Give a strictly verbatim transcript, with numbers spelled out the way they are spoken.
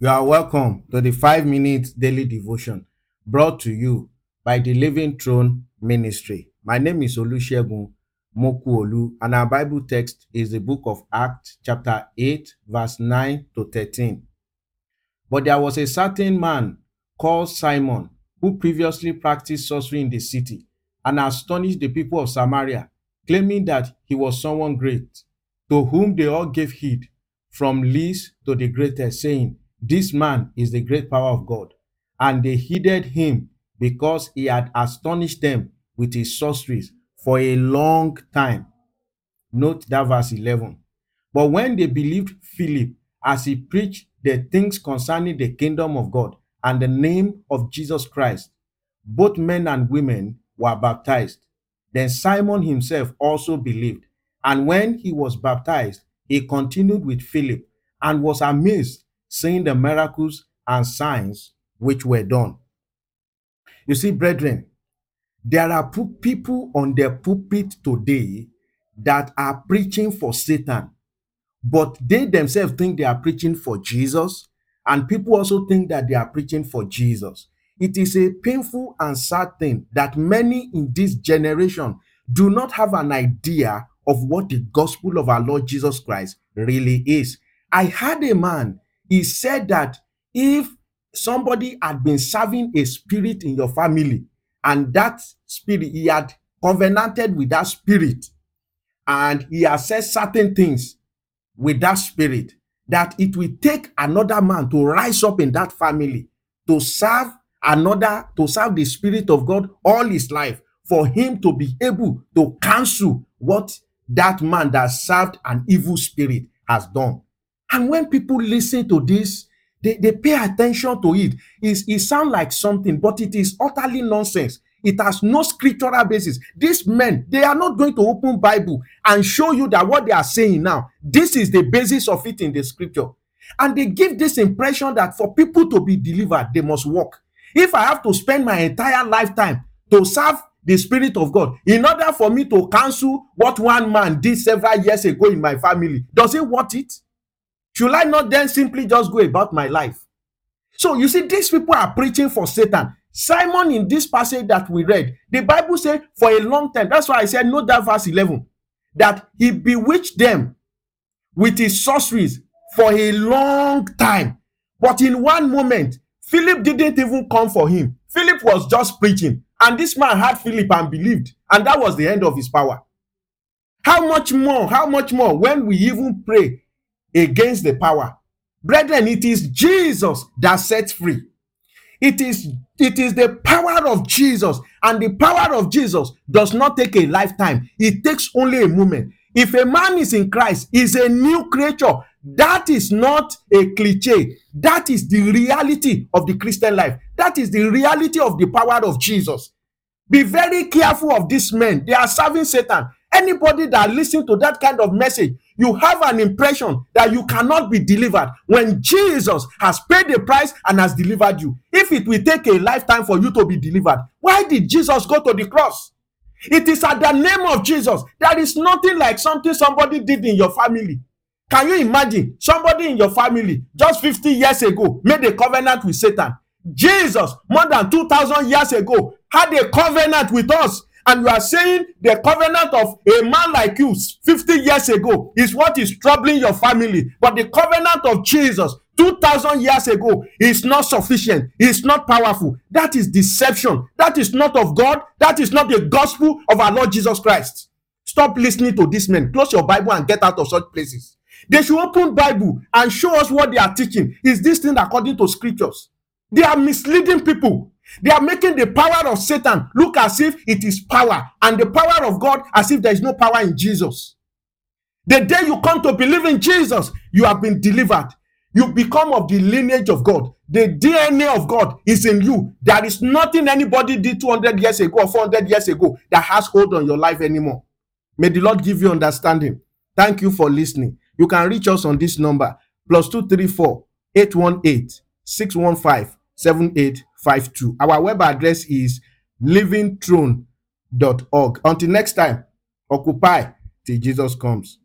You are welcome to the five minute daily devotion brought to you by the Living Throne Ministry. My name is Olusegun Mokuolu, and our Bible text is the book of Acts, chapter eight, verse nine to thirteen. But there was a certain man called Simon who previously practiced sorcery in the city and astonished the people of Samaria, claiming that he was someone great, to whom they all gave heed, from least to the greatest, saying, "This man is the great power of God." And they heeded him because he had astonished them with his sorceries for a long time. Note that verse eleven. But when they believed Philip as he preached the things concerning the kingdom of God and the name of Jesus Christ, both men and women were baptized. Then Simon himself also believed. And when he was baptized, he continued with Philip and was amazed, seeing the miracles and signs which were done. You see, brethren, there are pu- people on the pulpit today that are preaching for Satan, but they themselves think they are preaching for Jesus, and people also think that they are preaching for Jesus. It is a painful and sad thing that many in this generation do not have an idea of what the gospel of our Lord Jesus Christ really is. I had a man, he said that if somebody had been serving a spirit in your family, and that spirit, he had covenanted with that spirit, and he has said certain things with that spirit, that it will take another man to rise up in that family to serve another, to serve the Spirit of God all his life, for him to be able to cancel what that man that served an evil spirit has done. And when people listen to this, they, they pay attention to it. It's, it sounds like something, but it is utterly nonsense. It has no scriptural basis. These men, they are not going to open Bible and show you that what they are saying now, this is the basis of it in the scripture. And they give this impression that for people to be delivered, they must walk. If I have to spend my entire lifetime to serve the Spirit of God, in order for me to cancel what one man did several years ago in my family, does it worth it? Should I not then simply just go about my life? So you see, these people are preaching for Satan. Simon, in this passage that we read, the Bible says for a long time, that's why I said, note that verse eleven, that he bewitched them with his sorceries for a long time. But in one moment, Philip didn't even come for him. Philip was just preaching, and this man had Philip and believed, and that was the end of his power. How much more, how much more when we even pray against the power? Brethren, it is Jesus that sets free. It is, it is the power of Jesus, and the power of Jesus does not take a lifetime. It takes only a moment. If a man is in Christ, is a new creature. That is not a cliche. That is the reality of the Christian life. That is the reality of the power of Jesus. Be very careful of these men. They are serving Satan. Anybody that listens to that kind of message, you have an impression that you cannot be delivered when Jesus has paid the price and has delivered you. If it will take a lifetime for you to be delivered, why did Jesus go to the cross? It is at the name of Jesus. There is nothing like something somebody did in your family. Can you imagine somebody in your family just fifty years ago made a covenant with Satan? Jesus, more than two thousand years ago, had a covenant with us. And you are saying the covenant of a man like you fifty years ago is what is troubling your family. But the covenant of Jesus two thousand years ago is not sufficient. It's not powerful. That is deception. That is not of God. That is not the gospel of our Lord Jesus Christ. Stop listening to these men. Close your Bible and get out of such places. They should open Bible and show us what they are teaching. Is this thing according to scriptures? They are misleading people. They are making the power of Satan look as if it is power, and the power of God as if there is no power in Jesus. The day you come to believe in Jesus, you have been delivered. You become of the lineage of God. The D N A of God is in you. There is nothing anybody did two hundred years ago or four hundred years ago that has hold on your life anymore. May the Lord give you understanding. Thank you for listening. You can reach us on this number, plus two three four, eight one eight, six one five, seven eight five two. Our web address is living throne dot org. Until next time, occupy till Jesus comes.